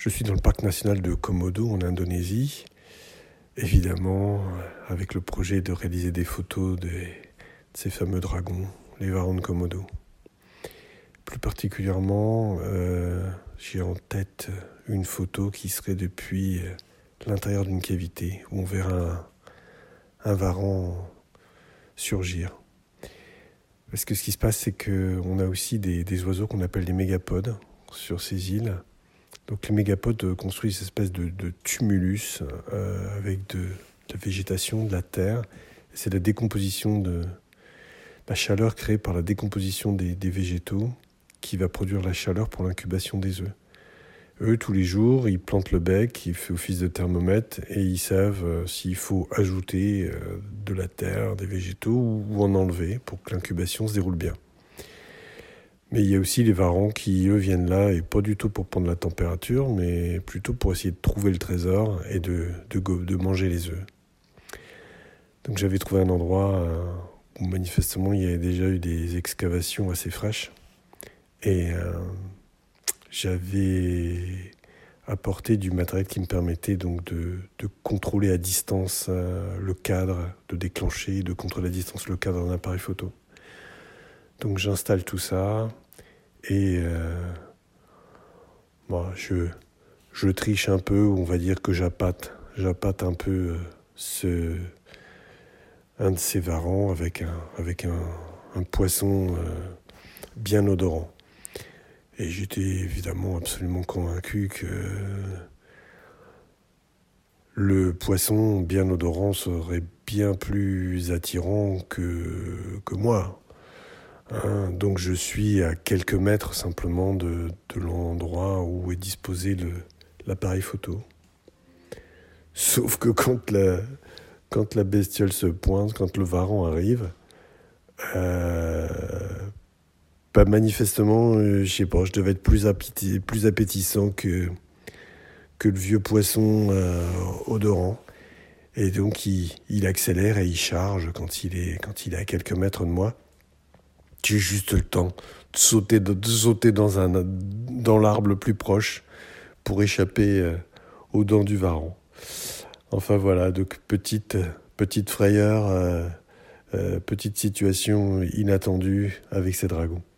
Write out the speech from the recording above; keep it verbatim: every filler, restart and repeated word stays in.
Je suis dans le parc national de Komodo en Indonésie, évidemment avec le projet de réaliser des photos de, de ces fameux dragons, les varans de Komodo. Plus particulièrement, euh, j'ai en tête une photo qui serait depuis l'intérieur d'une cavité où on verra un, un varan surgir. Parce que ce qui se passe, c'est qu'on a aussi des, des oiseaux qu'on appelle des mégapodes sur ces îles. Donc les mégapodes construisent une espèce de, de tumulus euh, avec de, de la végétation, de la terre. C'est la décomposition de la chaleur créée par la décomposition des, des végétaux qui va produire la chaleur pour l'incubation des œufs. Eux, tous les jours, ils plantent le bec, ils font office de thermomètre et ils savent euh, s'il faut ajouter euh, de la terre, des végétaux ou en enlever pour que l'incubation se déroule bien. Mais il y a aussi les varans qui, eux, viennent là, et pas du tout pour prendre la température, mais plutôt pour essayer de trouver le trésor et de, de, de manger les œufs. Donc j'avais trouvé un endroit où manifestement il y avait déjà eu des excavations assez fraîches. Et euh, j'avais apporté du matériel qui me permettait donc de, de contrôler à distance euh, le cadre, de déclencher, de contrôler à distance le cadre d'un appareil photo. Donc j'installe tout ça et euh, bon, je, je triche un peu, on va dire que j'appâte, j'appâte un peu euh, ce, un de ces varans avec un, avec un, un poisson euh, bien odorant. Et j'étais évidemment absolument convaincu que le poisson bien odorant serait bien plus attirant que, que moi. Hein, donc je suis à quelques mètres simplement de, de l'endroit où est disposé le, l'appareil photo. Sauf que quand la, quand la bestiole se pointe, quand le varan arrive, euh, bah manifestement, euh, je sais pas, je devais être plus, appétit, plus appétissant que, que le vieux poisson euh, odorant. Et donc il, il accélère et il charge quand il est, quand il est à quelques mètres de moi. J'ai juste le temps de sauter, de, de sauter dans, un, dans l'arbre le plus proche pour échapper euh, aux dents du varan. Enfin voilà, donc petite, petite frayeur, euh, euh, petite situation inattendue avec ces dragons.